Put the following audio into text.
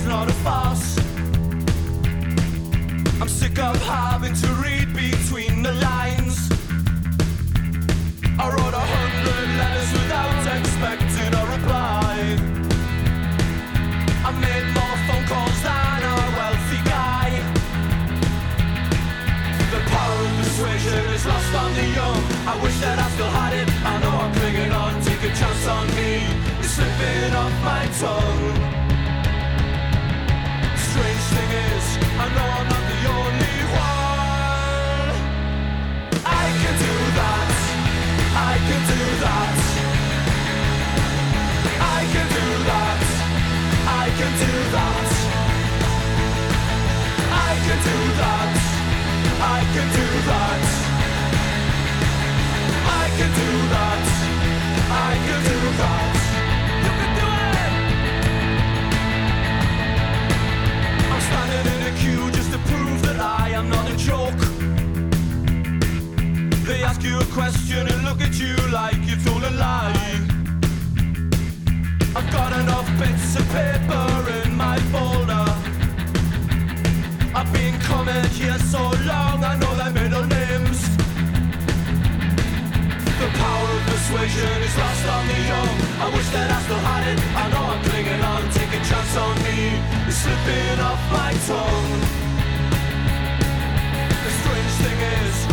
not a farce. I'm sick of having to read between the lines. I wrote 100 letters without expecting a reply. I made more phone calls than a wealthy guy. The power of persuasion is lost on the young. I wish that I still had it. I know I'm clinging on, take a chance on me. It's slipping off my tongue. Strange thing is, I know I'm not the only one. I can do that. I can do that. I can do that. I can do that. I can do that. I can do that. I can do that. I can do that. You can do it. I'm standing in a queue just to prove that I am not a joke. They ask you a question and look at you like you told a lie. I've got enough bits of paper in my folder. I've been coming here so long, I know their middle names. The power of persuasion is lost on the young. I wish that I still had it. I know I'm clinging on, take a chance on me. It's slipping off my tongue. The strange thing is,